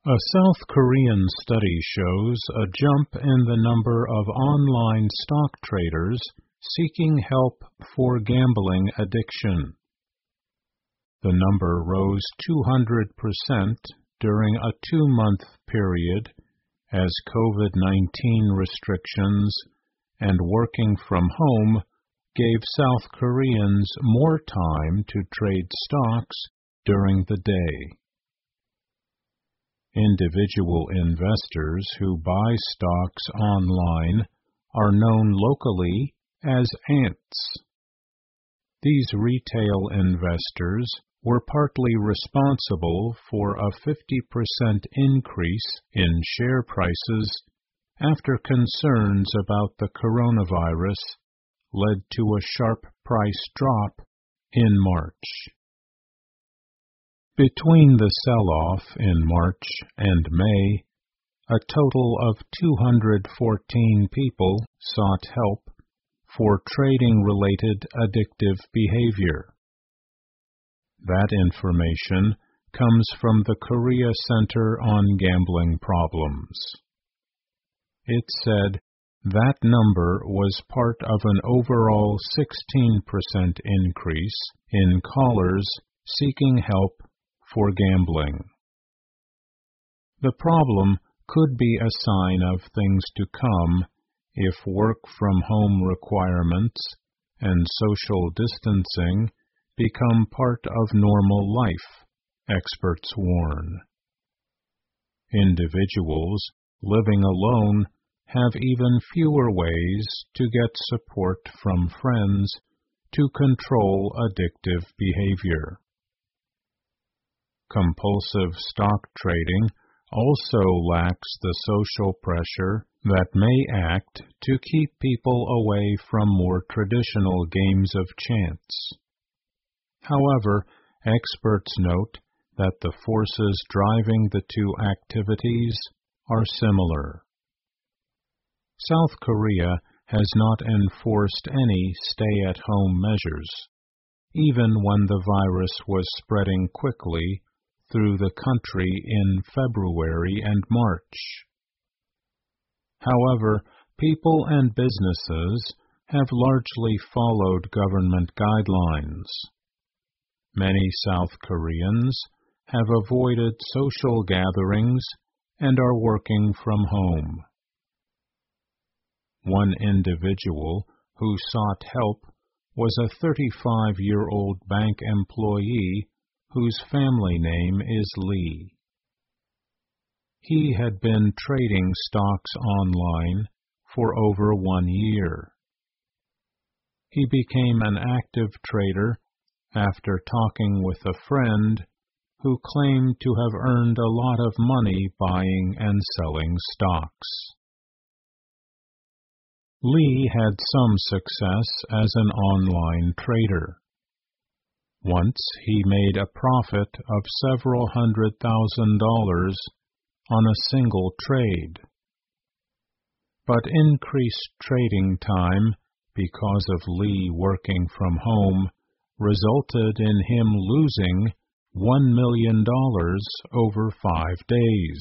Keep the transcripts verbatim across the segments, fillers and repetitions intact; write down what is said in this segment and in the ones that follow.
A South Korean study shows a jump in the number of online stock traders seeking help for gambling addiction. The number rose two hundred percent during a two-month period as COVID nineteen restrictions and working from home gave South Koreans more time to trade stocks during the day. Individual investors who buy stocks online are known locally as ants. These retail investors were partly responsible for a fifty percent increase in share prices after concerns about the coronavirus led to a sharp price drop in March. Between the sell-off in March and May, a total of two hundred fourteen people sought help for trading-related addictive behavior. That information comes from the Korea Center on Gambling Problems. It said that number was part of an overall sixteen percent increase in callers seeking help for gambling. The problem could be a sign of things to come if work-from-home requirements and social distancing become part of normal life, experts warn. Individuals living alone have even fewer ways to get support from friends to control addictive behavior. Compulsive stock trading also lacks the social pressure that may act to keep people away from more traditional games of chance. However, experts note that the forces driving the two activities are similar. South Korea has not enforced any stay-at-home measures, even when the virus was spreading quickly through the country in February and March. However, people and businesses have largely followed government guidelines. Many South Koreans have avoided social gatherings and are working from home. One individual who sought help was a thirty-five-year-old bank employee whose family name is Lee. He had been trading stocks online for over one year. He became an active trader after talking with a friend who claimed to have earned a lot of money buying and selling stocks. Lee had some success as an online trader. Once he made a profit of several hundred thousand dollars on a single trade. But increased trading time, because of Lee working from home, resulted in him losing one million dollars over five days.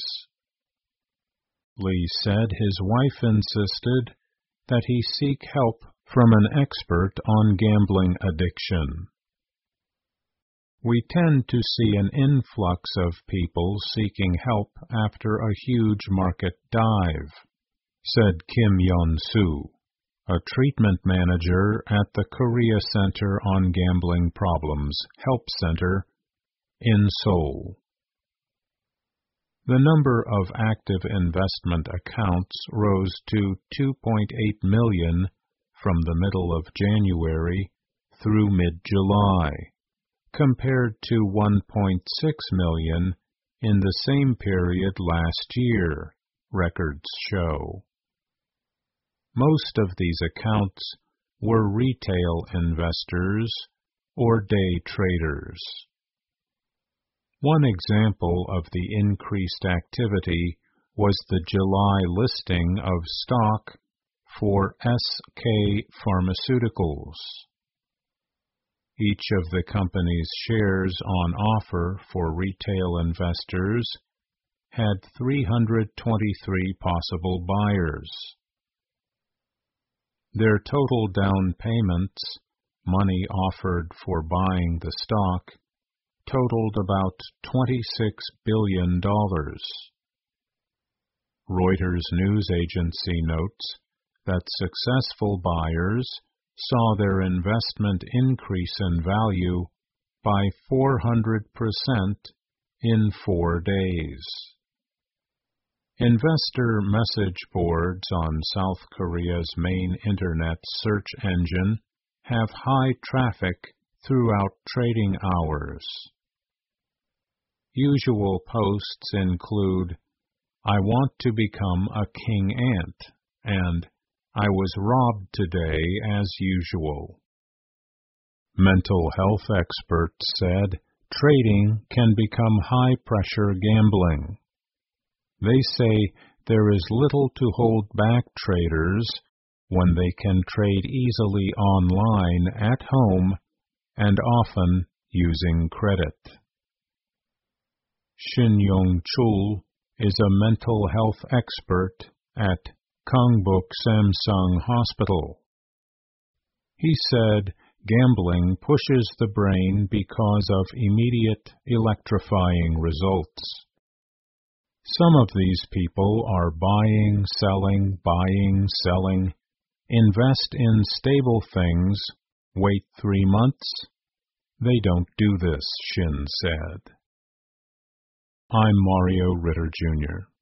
Lee said his wife insisted that he seek help from an expert on gambling addiction. We tend to see an influx of people seeking help after a huge market dive, said Kim Yeon-soo, a treatment manager at the Korea Center on Gambling Problems Help Center in Seoul. The number of active investment accounts rose to two point eight million from the middle of January through mid-July, compared to one point six million in the same period last year, records show. Most of these accounts were retail investors or day traders. One example of the increased activity was the July listing of stock for S K Pharmaceuticals. Each of the company's shares on offer for retail investors had three hundred twenty-three possible buyers. Their total down payments, money offered for buying the stock, totaled about twenty-six billion dollars. Reuters news agency notes that successful buyers saw their investment increase in value by four hundred percent in four days. Investor message boards on South Korea's main internet search engine have high traffic throughout trading hours. Usual posts include, "I want to become a king ant," and "I was robbed today as usual." Mental health experts said trading can become high-pressure gambling. They say there is little to hold back traders when they can trade easily online at home and often using credit. Shin Yong-chul is a mental health expert at Kongbuk Samsung Hospital. He said gambling pushes the brain because of immediate, electrifying results. Some of these people are buying, selling, buying, selling, invest in stable things, wait three months. They don't do this, Shin said. I'm Mario Ritter, Junior